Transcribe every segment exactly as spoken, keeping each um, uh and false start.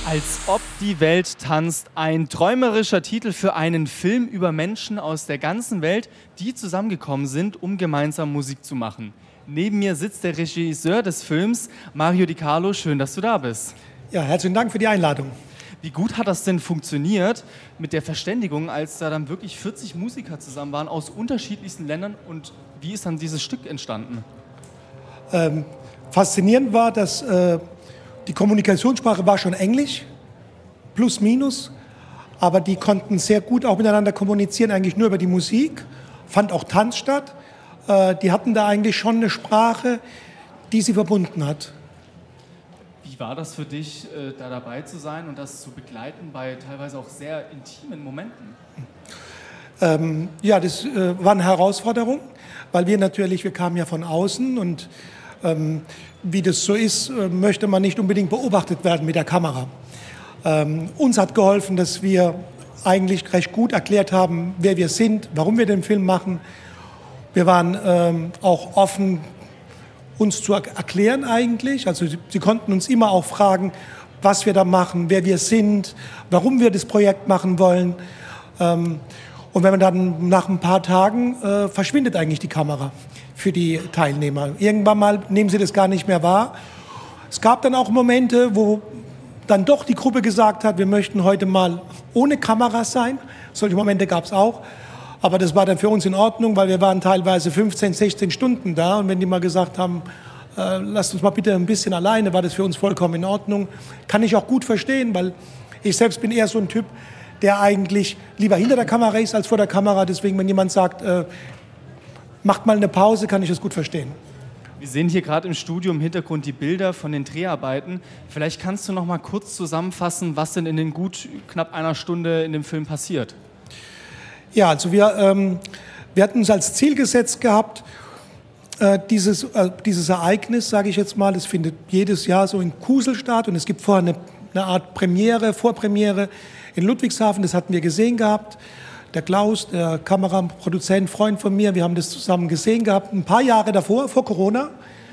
Als ob die Welt tanzt, ein träumerischer Titel für einen Film über Menschen aus der ganzen Welt, die zusammengekommen sind, um gemeinsam Musik zu machen. Neben mir sitzt der Regisseur des Films, Mario Di Carlo. Schön, dass du da bist. Ja, herzlichen Dank für die Einladung. Wie gut hat das denn funktioniert mit der Verständigung, als da dann wirklich vierzig Musiker zusammen waren aus unterschiedlichsten Ländern, und wie ist dann dieses Stück entstanden? Ähm, faszinierend war, dass äh, die Kommunikationssprache war schon Englisch, plus minus, aber die konnten sehr gut auch miteinander kommunizieren, eigentlich nur über die Musik, fand auch Tanz statt. Äh, die hatten da eigentlich schon eine Sprache, die sie verbunden hat. Wie war das für dich, äh, da dabei zu sein und das zu begleiten bei teilweise auch sehr intimen Momenten? Ähm, ja, das äh, war eine Herausforderung, weil wir natürlich, wir kamen ja von außen und ähm, wie das so ist, äh, möchte man nicht unbedingt beobachtet werden mit der Kamera. Ähm, uns hat geholfen, dass wir eigentlich recht gut erklärt haben, wer wir sind, warum wir den Film machen. Wir waren ähm, auch offen, uns zu erklären eigentlich. Also sie, sie konnten uns immer auch fragen, was wir da machen, wer wir sind, warum wir das Projekt machen wollen. Ähm, und wenn man dann nach ein paar Tagen äh, verschwindet eigentlich die Kamera für die Teilnehmer. Irgendwann mal nehmen sie das gar nicht mehr wahr. Es gab dann auch Momente, wo dann doch die Gruppe gesagt hat, wir möchten heute mal ohne Kameras sein. Solche Momente gab es auch. Aber das war dann für uns in Ordnung, weil wir waren teilweise fünfzehn, sechzehn Stunden da. Und wenn die mal gesagt haben, äh, lasst uns mal bitte ein bisschen alleine, war das für uns vollkommen in Ordnung. Kann ich auch gut verstehen, weil ich selbst bin eher so ein Typ, der eigentlich lieber hinter der Kamera ist als vor der Kamera. Deswegen, wenn jemand sagt, äh, macht mal eine Pause, kann ich das gut verstehen. Wir sehen hier gerade im Studio im Hintergrund die Bilder von den Dreharbeiten. Vielleicht kannst du noch mal kurz zusammenfassen, was denn in den gut knapp einer Stunde in dem Film passiert. Ja, also wir, ähm, wir hatten uns als Ziel gesetzt gehabt, äh, dieses, äh, dieses Ereignis, sage ich jetzt mal, das findet jedes Jahr so in Kusel statt und es gibt vorher eine, eine Art Premiere, Vorpremiere in Ludwigshafen, das hatten wir gesehen gehabt. Der Klaus, der Kameraproduzent, Freund von mir, wir haben das zusammen gesehen gehabt, ein paar Jahre davor, vor Corona.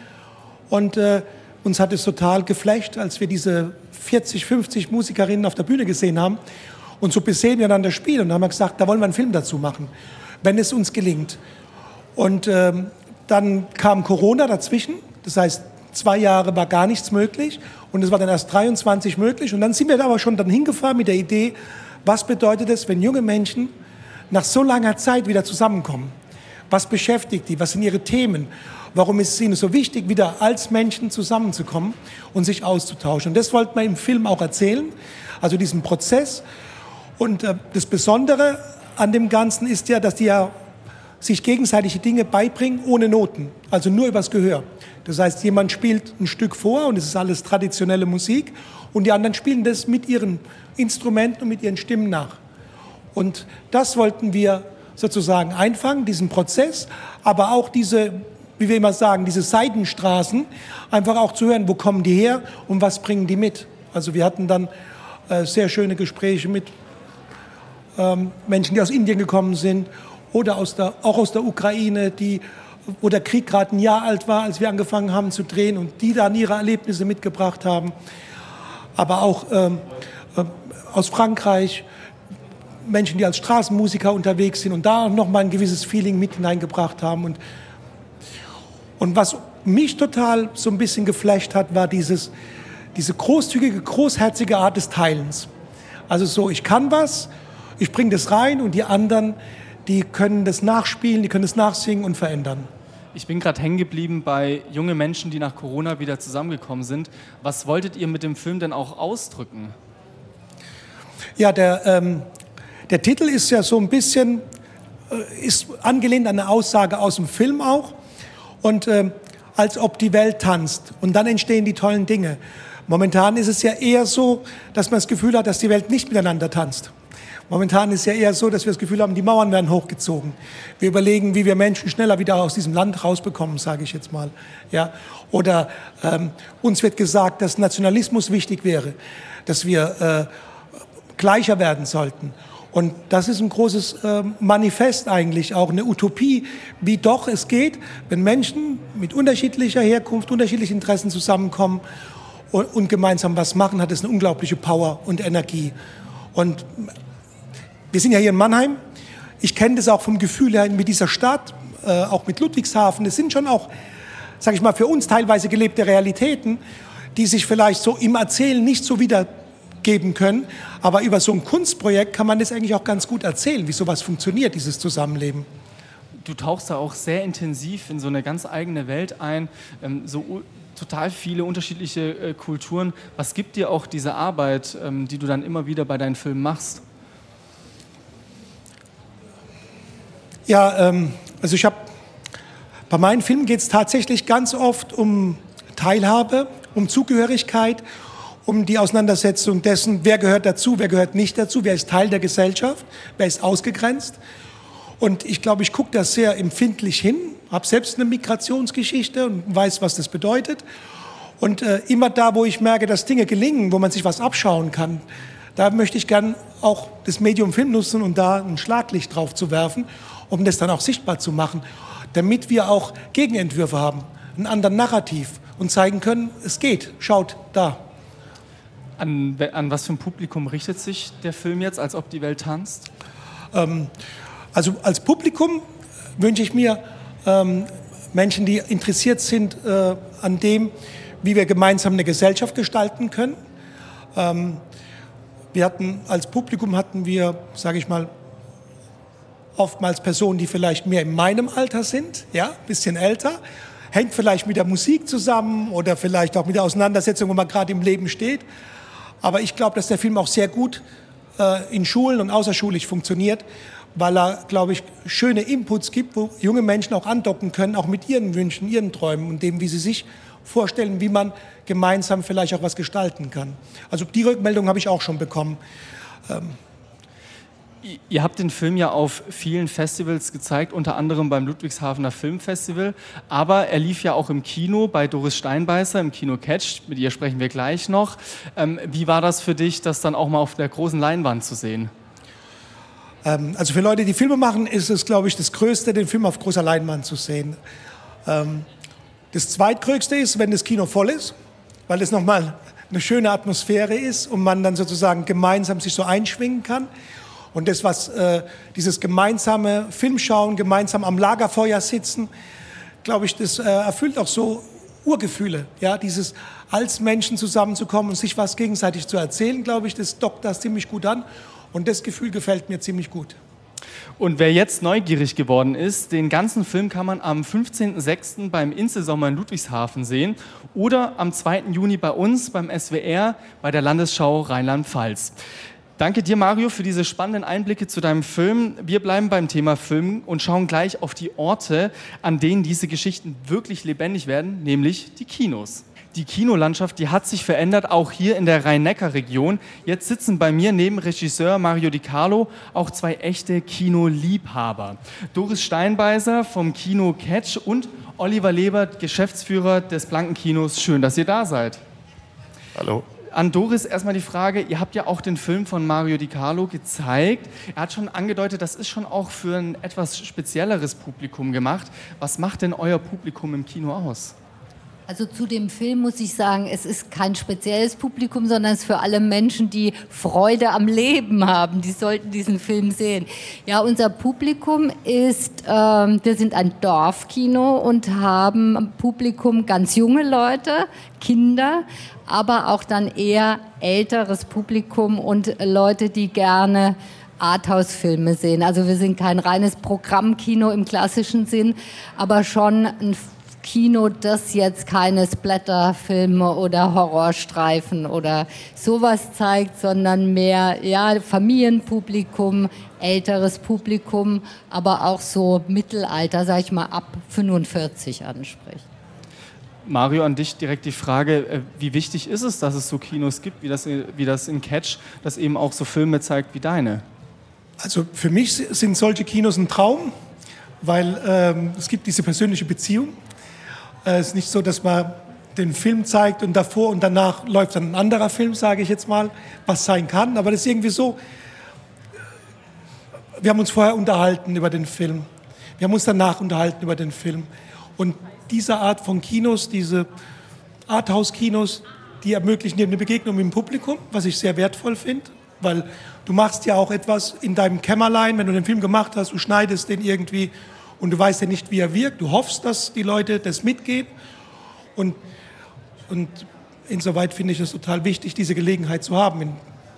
Und äh, uns hat es total geflasht, als wir diese vierzig, fünfzig Musikerinnen auf der Bühne gesehen haben. Und so besehen wir dann das Spiel und dann haben wir gesagt, da wollen wir einen Film dazu machen, wenn es uns gelingt. Und ähm, dann kam Corona dazwischen, das heißt, zwei Jahre war gar nichts möglich und es war dann erst dreiundzwanzig möglich. Und dann sind wir da aber schon dann hingefahren mit der Idee, was bedeutet es, wenn junge Menschen nach so langer Zeit wieder zusammenkommen? Was beschäftigt die? Was sind ihre Themen? Warum ist es ihnen so wichtig, wieder als Menschen zusammenzukommen und sich auszutauschen? Und das wollten wir im Film auch erzählen, also diesen Prozess. Und äh, das Besondere an dem Ganzen ist ja, dass die ja sich gegenseitig die Dinge beibringen ohne Noten, also nur übers Gehör. Das heißt, jemand spielt ein Stück vor und es ist alles traditionelle Musik und die anderen spielen das mit ihren Instrumenten und mit ihren Stimmen nach. Und das wollten wir sozusagen einfangen, diesen Prozess, aber auch diese, wie wir immer sagen, diese Seitenstraßen, einfach auch zu hören, wo kommen die her und was bringen die mit. Also wir hatten dann äh, sehr schöne Gespräche mit ähm, Menschen, die aus Indien gekommen sind oder aus der, auch aus der Ukraine, die, wo der Krieg gerade ein Jahr alt war, als wir angefangen haben zu drehen und die dann ihre Erlebnisse mitgebracht haben. Aber auch ähm, äh, aus Frankreich, Menschen, die als Straßenmusiker unterwegs sind und da noch mal ein gewisses Feeling mit hineingebracht haben. Und, und was mich total so ein bisschen geflasht hat, war dieses, diese großzügige, großherzige Art des Teilens. Also so, ich kann was, ich bringe das rein und die anderen, die können das nachspielen, die können das nachsingen und verändern. Ich bin gerade hängen geblieben bei jungen Menschen, die nach Corona wieder zusammengekommen sind. Was wolltet ihr mit dem Film denn auch ausdrücken? Ja, der, ähm, der Titel ist ja so ein bisschen, äh, ist angelehnt an eine Aussage aus dem Film auch. Und ähm, als ob die Welt tanzt. Und dann entstehen die tollen Dinge. Momentan ist es ja eher so, dass man das Gefühl hat, dass die Welt nicht miteinander tanzt. Momentan ist es ja eher so, dass wir das Gefühl haben, die Mauern werden hochgezogen. Wir überlegen, wie wir Menschen schneller wieder aus diesem Land rausbekommen, sage ich jetzt mal. Ja? Oder ähm, uns wird gesagt, dass Nationalismus wichtig wäre, dass wir äh, gleicher werden sollten. Und das ist ein großes äh, Manifest eigentlich, auch eine Utopie, wie doch es geht, wenn Menschen mit unterschiedlicher Herkunft, unterschiedlichen Interessen zusammenkommen und, und gemeinsam was machen, hat es eine unglaubliche Power und Energie. Und wir sind ja hier in Mannheim. Ich kenne das auch vom Gefühl her mit dieser Stadt, äh, auch mit Ludwigshafen. Das sind schon auch, sage ich mal, für uns teilweise gelebte Realitäten, die sich vielleicht so im Erzählen nicht so wiedergeben können. Aber über so ein Kunstprojekt kann man das eigentlich auch ganz gut erzählen, wie sowas funktioniert, dieses Zusammenleben. Du tauchst da auch sehr intensiv in so eine ganz eigene Welt ein, ähm, so u- total viele unterschiedliche äh, Kulturen. Was gibt dir auch diese Arbeit, ähm, die du dann immer wieder bei deinen Filmen machst? Ja, ähm, also ich habe, bei meinen Filmen geht es tatsächlich ganz oft um Teilhabe, um Zugehörigkeit, um die Auseinandersetzung dessen, wer gehört dazu, wer gehört nicht dazu, wer ist Teil der Gesellschaft, wer ist ausgegrenzt. Und ich glaube, ich gucke da sehr empfindlich hin, habe selbst eine Migrationsgeschichte und weiß, was das bedeutet. Und äh, immer da, wo ich merke, dass Dinge gelingen, wo man sich was abschauen kann, da möchte ich gern auch das Medium Film nutzen und da ein Schlaglicht drauf zu werfen, um das dann auch sichtbar zu machen, damit wir auch Gegenentwürfe haben, einen anderen Narrativ und zeigen können, es geht, schaut da. An, an was für ein Publikum richtet sich der Film jetzt, als ob die Welt tanzt? Ähm, also als Publikum wünsche ich mir ähm, Menschen, die interessiert sind äh, an dem, wie wir gemeinsam eine Gesellschaft gestalten können. Ähm, wir hatten, als Publikum hatten wir, sage ich mal, oftmals Personen, die vielleicht mehr in meinem Alter sind, ja, ein bisschen älter, hängt vielleicht mit der Musik zusammen oder vielleicht auch mit der Auseinandersetzung, wo man gerade im Leben steht. Aber ich glaube, dass der Film auch sehr gut äh, in Schulen und außerschulisch funktioniert, weil er, glaube ich, schöne Inputs gibt, wo junge Menschen auch andocken können, auch mit ihren Wünschen, ihren Träumen und dem, wie sie sich vorstellen, wie man gemeinsam vielleicht auch was gestalten kann. Also die Rückmeldung habe ich auch schon bekommen. Ähm, Ihr habt den Film ja auf vielen Festivals gezeigt, unter anderem beim Ludwigshafener Filmfestival, aber er lief ja auch im Kino bei Doris Steinbeißer, im Kino Catch, mit ihr sprechen wir gleich noch. Ähm, wie war das für dich, das dann auch mal auf der großen Leinwand zu sehen? Ähm, also für Leute, die Filme machen, ist es, glaube ich, das Größte, den Film auf großer Leinwand zu sehen. Ähm, das Zweitgrößte ist, wenn das Kino voll ist, weil es nochmal eine schöne Atmosphäre ist und man dann sozusagen gemeinsam sich so einschwingen kann. Und das, was äh, dieses gemeinsame Filmschauen, gemeinsam am Lagerfeuer sitzen, glaube ich, das äh, erfüllt auch so Urgefühle. Ja, dieses als Menschen zusammenzukommen und sich was gegenseitig zu erzählen, glaube ich, das dockt das ziemlich gut an. Und das Gefühl gefällt mir ziemlich gut. Und wer jetzt neugierig geworden ist, den ganzen Film kann man am fünfzehnten sechsten beim Inselsommer in Ludwigshafen sehen oder am zweiten Juni bei uns beim S W R bei der Landesschau Rheinland-Pfalz. Danke dir, Mario, für diese spannenden Einblicke zu deinem Film. Wir bleiben beim Thema Film und schauen gleich auf die Orte, an denen diese Geschichten wirklich lebendig werden, nämlich die Kinos. Die Kinolandschaft, die hat sich verändert, auch hier in der Rhein-Neckar-Region. Jetzt sitzen bei mir neben Regisseur Mario Di Carlo auch zwei echte Kinoliebhaber. Doris Steinbeißer vom Kino Catch und Oliver Lebert, Geschäftsführer des Blankenkinos. Schön, dass ihr da seid. Hallo. An Doris erstmal die Frage, ihr habt ja auch den Film von Mario Di Carlo gezeigt. Er hat schon angedeutet, das ist schon auch für ein etwas spezielleres Publikum gemacht. Was macht denn euer Publikum im Kino aus? Also zu dem Film muss ich sagen, es ist kein spezielles Publikum, sondern es ist für alle Menschen, die Freude am Leben haben. Die sollten diesen Film sehen. Ja, unser Publikum ist, ähm, wir sind ein Dorfkino und haben im Publikum ganz junge Leute, Kinder, aber auch dann eher älteres Publikum und Leute, die gerne Arthouse-Filme sehen. Also wir sind kein reines Programmkino im klassischen Sinn, aber schon ein Kino, das jetzt keine Splatterfilme oder Horrorstreifen oder sowas zeigt, sondern mehr ja, Familienpublikum, älteres Publikum, aber auch so Mittelalter, sag ich mal, ab fünfundvierzig anspricht. Mario, an dich direkt die Frage, wie wichtig ist es, dass es so Kinos gibt, wie das, wie das in Catch, das eben auch so Filme zeigt wie deine? Also für mich sind solche Kinos ein Traum, weil ähm, es gibt diese persönliche Beziehung. Es ist nicht so, dass man den Film zeigt und davor und danach läuft dann ein anderer Film, sage ich jetzt mal, was sein kann. Aber das ist irgendwie so, wir haben uns vorher unterhalten über den Film. Wir haben uns danach unterhalten über den Film. Und diese Art von Kinos, diese Arthouse-Kinos, die ermöglichen dir eine Begegnung mit dem Publikum, was ich sehr wertvoll finde, weil du machst ja auch etwas in deinem Kämmerlein, wenn du den Film gemacht hast, du schneidest den irgendwie und du weißt ja nicht, wie er wirkt. Du hoffst, dass die Leute das mitgehen. Und, und insoweit finde ich es total wichtig, diese Gelegenheit zu haben.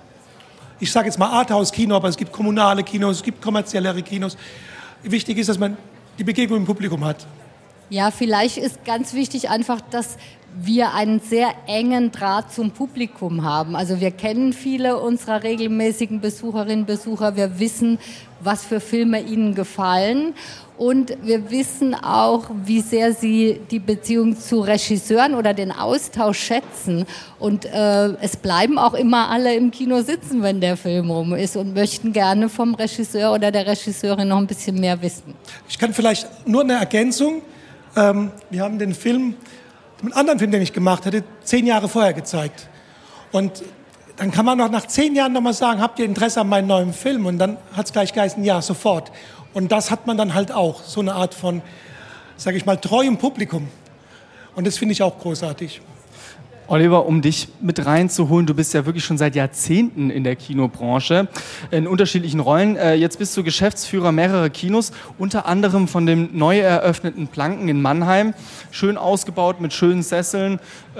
Ich sage jetzt mal Arthouse-Kino, aber es gibt kommunale Kinos, es gibt kommerziellere Kinos. Wichtig ist, dass man die Begegnung im Publikum hat. Ja, vielleicht ist ganz wichtig einfach, dass wir einen sehr engen Draht zum Publikum haben. Also wir kennen viele unserer regelmäßigen Besucherinnen und Besucher. Wir wissen, was für Filme ihnen gefallen. Und wir wissen auch, wie sehr sie die Beziehung zu Regisseuren oder den Austausch schätzen. Und äh, es bleiben auch immer alle im Kino sitzen, wenn der Film rum ist und möchten gerne vom Regisseur oder der Regisseurin noch ein bisschen mehr wissen. Ich kann vielleicht nur eine Ergänzung. Ähm, wir haben den Film, einen anderen Film, den ich gemacht hatte, zehn Jahre vorher gezeigt. Und dann kann man noch nach zehn Jahren noch mal sagen, habt ihr Interesse an meinem neuen Film? Und dann hat es gleich geheißen, ja, sofort. Und das hat man dann halt auch, so eine Art von, sage ich mal, treuem Publikum. Und das finde ich auch großartig. Oliver, um dich mit reinzuholen, du bist ja wirklich schon seit Jahrzehnten in der Kinobranche, in unterschiedlichen Rollen. Jetzt bist du Geschäftsführer mehrerer Kinos, unter anderem von dem neu eröffneten Planken in Mannheim. Schön ausgebaut mit schönen Sesseln.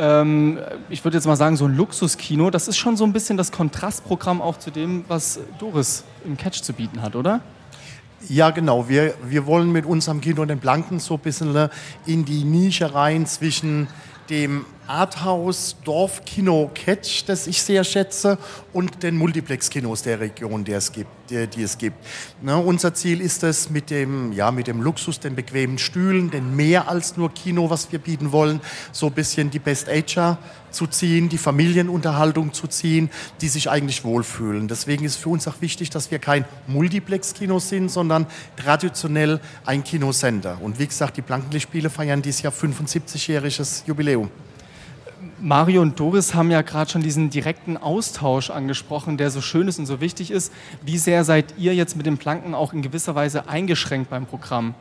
Ich würde jetzt mal sagen, so ein Luxuskino. Das ist schon so ein bisschen das Kontrastprogramm auch zu dem, was Doris im Catch zu bieten hat, oder? Ja, genau. Wir, wir wollen mit unserem Kino den Planken so ein bisschen in die Nische rein zwischen dem Arthouse, Dorfkino Catch, das ich sehr schätze, und den Multiplex-Kinos der Region, die es gibt. Die, die es gibt. Ne, unser Ziel ist es, mit dem, ja, mit dem Luxus, den bequemen Stühlen, den mehr als nur Kino, was wir bieten wollen, so ein bisschen die Best-Ager zu ziehen, die Familienunterhaltung zu ziehen, die sich eigentlich wohlfühlen. Deswegen ist für uns auch wichtig, dass wir kein Multiplex-Kino sind, sondern traditionell ein Kinosender. Und wie gesagt, die Plankenlichtspiele feiern dieses Jahr fünfundsiebzigjähriges Jubiläum. Mario und Doris haben ja gerade schon diesen direkten Austausch angesprochen, der so schön ist und so wichtig ist. Wie sehr seid ihr jetzt mit den Planken auch in gewisser Weise eingeschränkt beim Programm?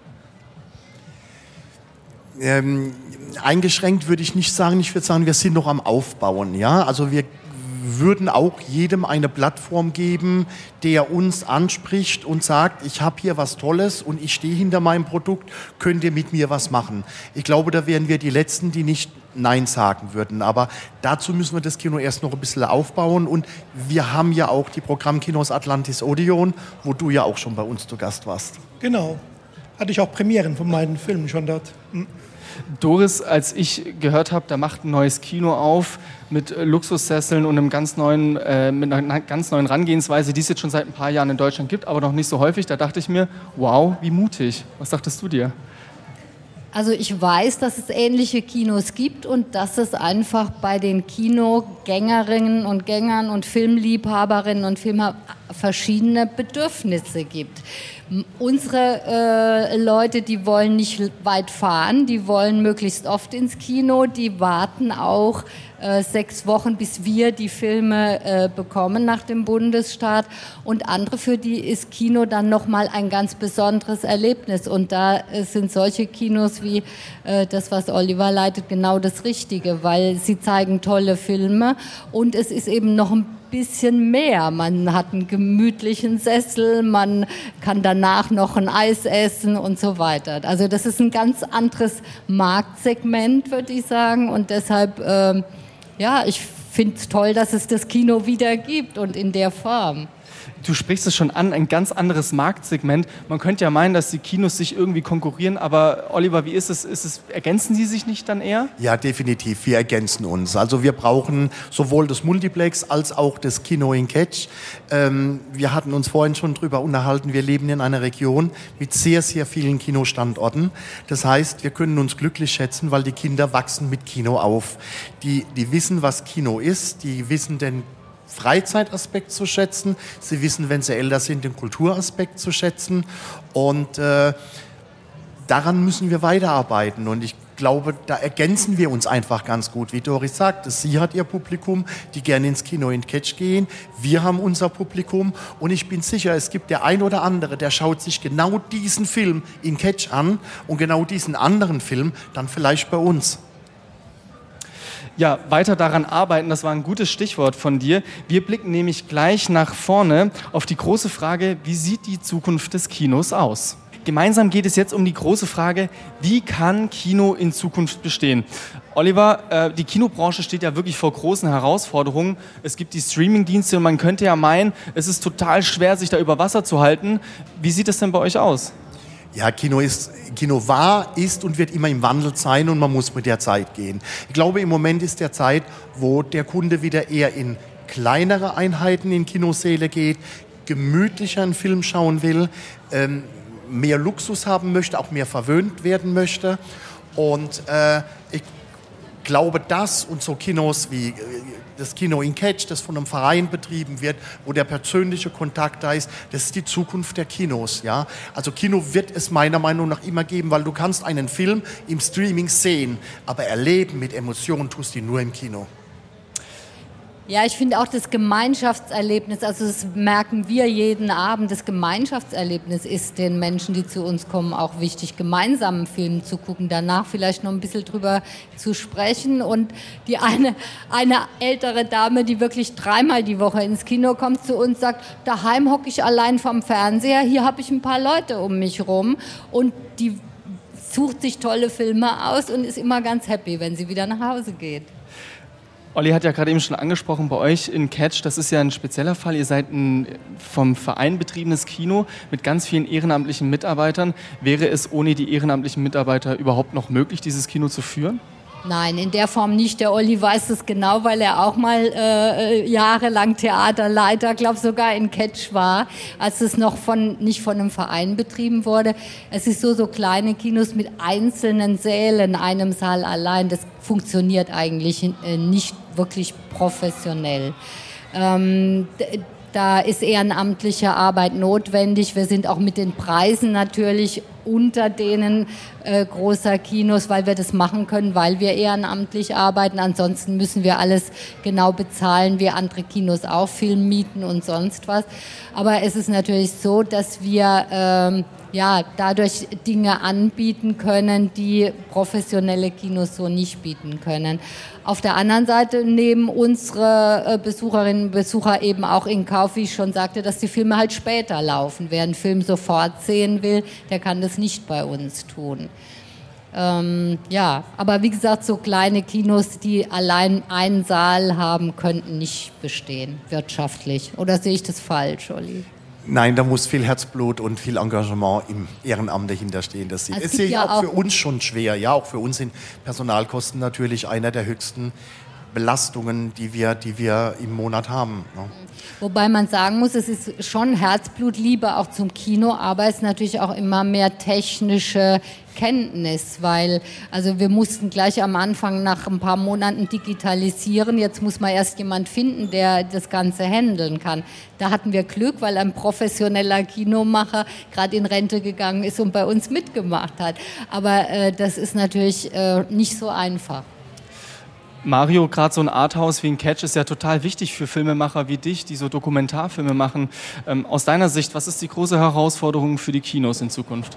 Ähm, eingeschränkt würde ich nicht sagen. Ich würde sagen, wir sind noch am Aufbauen. Ja? Also wir würden auch jedem eine Plattform geben, der uns anspricht und sagt, ich habe hier was Tolles und ich stehe hinter meinem Produkt, könnt ihr mit mir was machen? Ich glaube, da wären wir die Letzten, die nicht Nein sagen würden. Aber dazu müssen wir das Kino erst noch ein bisschen aufbauen. Und wir haben ja auch die Programmkinos Atlantis Odeon, wo du ja auch schon bei uns zu Gast warst. Genau. Hatte ich auch Premieren von meinen Filmen schon dort. Hm. Doris, als ich gehört habe, da macht ein neues Kino auf mit Luxussesseln und einem ganz neuen, äh, mit einer ganz neuen Herangehensweise, die es jetzt schon seit ein paar Jahren in Deutschland gibt, aber noch nicht so häufig, da dachte ich mir, wow, wie mutig. Was dachtest du dir? Also ich weiß, dass es ähnliche Kinos gibt und dass es einfach bei den Kinogängerinnen und Gängern und Filmliebhaberinnen und Filmliebhabern verschiedene Bedürfnisse gibt. Unsere äh, Leute, die wollen nicht weit fahren, die wollen möglichst oft ins Kino, die warten auch äh, sechs Wochen, bis wir die Filme äh, bekommen nach dem Bundesstaat. Und andere, für die ist Kino dann nochmal ein ganz besonderes Erlebnis. Und da äh, sind solche Kinos wie äh, das, was Oliver leitet, genau das Richtige, weil sie zeigen tolle Filme und es ist eben noch ein bisschen mehr. Man hat einen gemütlichen Sessel, man kann danach noch ein Eis essen und so weiter. Also das ist ein ganz anderes Marktsegment, würde ich sagen. Und deshalb, ähm, ja, ich finde es toll, dass es das Kino wieder gibt und in der Form. Du sprichst es schon an, ein ganz anderes Marktsegment. Man könnte ja meinen, dass die Kinos sich irgendwie konkurrieren, aber Oliver, wie ist es? Ist es, ergänzen sie sich nicht dann eher? Ja, definitiv. Wir ergänzen uns. Also wir brauchen sowohl das Multiplex als auch das Kino in Catch. Ähm, wir hatten uns vorhin schon drüber unterhalten, wir leben in einer Region mit sehr, sehr vielen Kinostandorten. Das heißt, wir können uns glücklich schätzen, weil die Kinder wachsen mit Kino auf. Die, die wissen, was Kino ist, die wissen den Freizeitaspekt zu schätzen. Sie wissen, wenn sie älter sind, den Kulturaspekt zu schätzen. Und äh, daran müssen wir weiterarbeiten. Und ich glaube, da ergänzen wir uns einfach ganz gut. Wie Doris sagt, sie hat ihr Publikum, die gerne ins Kino in Catch gehen. Wir haben unser Publikum. Und ich bin sicher, es gibt der ein oder andere, der schaut sich genau diesen Film in Catch an und genau diesen anderen Film dann vielleicht bei uns. ja, weiter daran arbeiten, das war ein gutes Stichwort von dir. Wir blicken nämlich gleich nach vorne auf die große Frage, wie sieht die Zukunft des Kinos aus? Gemeinsam geht es jetzt um die große Frage, wie kann Kino in Zukunft bestehen? Oliver, äh, die Kinobranche steht ja wirklich vor großen Herausforderungen. Es gibt die Streamingdienste und man könnte ja meinen, es ist total schwer, sich da über Wasser zu halten. Wie sieht es denn bei euch aus? Ja, Kino ist, Kino war, ist und wird immer im Wandel sein und man muss mit der Zeit gehen. Ich glaube, im Moment ist der Zeit, wo der Kunde wieder eher in kleinere Einheiten in Kinosäle geht, gemütlicher einen Film schauen will, ähm, mehr Luxus haben möchte, auch mehr verwöhnt werden möchte. Und äh, ich glaube, das und so Kinos wie äh, das Kino in Ketsch, das von einem Verein betrieben wird, wo der persönliche Kontakt da ist, das ist die Zukunft der Kinos. Ja? Also Kino wird es meiner Meinung nach immer geben, weil du kannst einen Film im Streaming sehen, aber erleben mit Emotionen tust du ihn nur im Kino. Ja, ich finde auch das Gemeinschaftserlebnis, also das merken wir jeden Abend, das Gemeinschaftserlebnis ist den Menschen, die zu uns kommen, auch wichtig, gemeinsam einen Film zu gucken, danach vielleicht noch ein bisschen drüber zu sprechen. Und die eine, eine ältere Dame, die wirklich dreimal die Woche ins Kino kommt, zu uns sagt, daheim hocke ich allein vorm Fernseher, hier habe ich ein paar Leute um mich rum und die sucht sich tolle Filme aus und ist immer ganz happy, wenn sie wieder nach Hause geht. Olli hat ja gerade eben schon angesprochen, bei euch in Ketsch, das ist ja ein spezieller Fall. Ihr seid ein vom Verein betriebenes Kino mit ganz vielen ehrenamtlichen Mitarbeitern. Wäre es ohne die ehrenamtlichen Mitarbeiter überhaupt noch möglich, dieses Kino zu führen? Nein, in der Form nicht. Der Olli weiß es genau, weil er auch mal äh, jahrelang Theaterleiter, glaube sogar in Ketsch war, als es noch von, nicht von einem Verein betrieben wurde. Es ist so, so kleine Kinos mit einzelnen Sälen, einem Saal allein. Das funktioniert eigentlich äh, nicht wirklich professionell. Ähm, Da ist ehrenamtliche Arbeit notwendig. Wir sind auch mit den Preisen natürlich unter denen äh, großer Kinos, weil wir das machen können, weil wir ehrenamtlich arbeiten. Ansonsten müssen wir alles genau bezahlen, wie andere Kinos auch, Film mieten und sonst was. Aber es ist natürlich so, dass wir ähm, ja, dadurch Dinge anbieten können, die professionelle Kinos so nicht bieten können. Auf der anderen Seite nehmen unsere Besucherinnen und Besucher eben auch in Kauf, wie ich schon sagte, dass die Filme halt später laufen. Wer einen Film sofort sehen will, der kann das nicht bei uns tun. Ähm, ja, aber wie gesagt, so kleine Kinos, die allein einen Saal haben, könnten nicht bestehen, wirtschaftlich. Oder sehe ich das falsch, Olli? Nein, da muss viel Herzblut und viel Engagement im Ehrenamt dahinterstehen. Das Also ist ja auch, auch für uns schon schwer. Ja, auch für uns sind Personalkosten natürlich einer der höchsten Belastungen, die wir, die wir im Monat haben. Ne? Wobei man sagen muss, es ist schon Herzblutliebe auch zum Kino, aber es ist natürlich auch immer mehr technische Kenntnis, weil also wir mussten gleich am Anfang nach ein paar Monaten digitalisieren. Jetzt muss man erst jemand finden, der das Ganze handeln kann. Da hatten wir Glück, weil ein professioneller Kinomacher gerade in Rente gegangen ist und bei uns mitgemacht hat. Aber äh, das ist natürlich äh, nicht so einfach. Mario, gerade so ein Arthouse wie ein Ketsch ist ja total wichtig für Filmemacher wie dich, die so Dokumentarfilme machen. Ähm, aus deiner Sicht, was ist die große Herausforderung für die Kinos in Zukunft?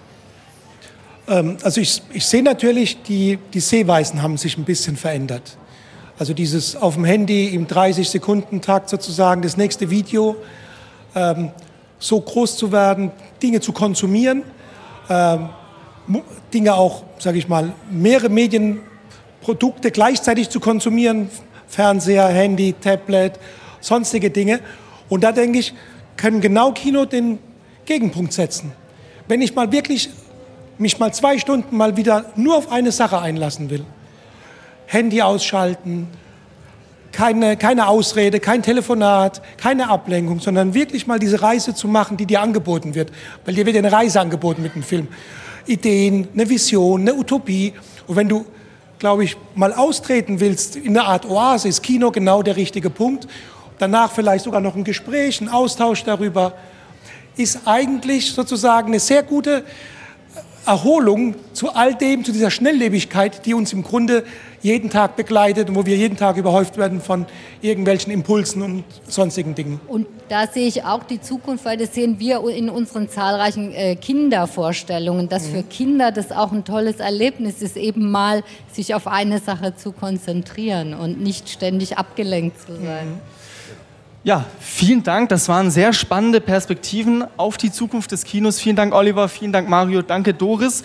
Ähm, also ich, ich sehe natürlich, die, die Sehweisen haben sich ein bisschen verändert. Also dieses auf dem Handy im dreißig-Sekunden-Takt sozusagen, das nächste Video, ähm, so groß zu werden, Dinge zu konsumieren, ähm, Dinge auch, sage ich mal, mehrere Medien Produkte gleichzeitig zu konsumieren, Fernseher, Handy, Tablet, sonstige Dinge. Und da denke ich, können genau Kino den Gegenpunkt setzen. Wenn ich mal wirklich mich mal zwei Stunden mal wieder nur auf eine Sache einlassen will, Handy ausschalten, keine, keine Ausrede, kein Telefonat, keine Ablenkung, sondern wirklich mal diese Reise zu machen, die dir angeboten wird. Weil dir wird ja eine Reise angeboten mit dem Film. Ideen, eine Vision, eine Utopie. Und wenn du glaube ich, mal austreten willst, in einer Art Oase, ist Kino genau der richtige Punkt. Danach vielleicht sogar noch ein Gespräch, ein Austausch darüber, ist eigentlich sozusagen eine sehr gute Erholung zu all dem, zu dieser Schnelllebigkeit, die uns im Grunde jeden Tag begleitet und wo wir jeden Tag überhäuft werden von irgendwelchen Impulsen und sonstigen Dingen. Und da sehe ich auch die Zukunft, weil das sehen wir in unseren zahlreichen äh, Kindervorstellungen, dass mhm. für Kinder das auch ein tolles Erlebnis ist, eben mal sich auf eine Sache zu konzentrieren und nicht ständig abgelenkt zu sein. Mhm. Ja, vielen Dank. Das waren sehr spannende Perspektiven auf die Zukunft des Kinos. Vielen Dank, Oliver. Vielen Dank, Mario. Danke, Doris.